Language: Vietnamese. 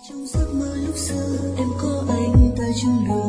Trong giấc mơ lúc xưa em có anh ta chung đường.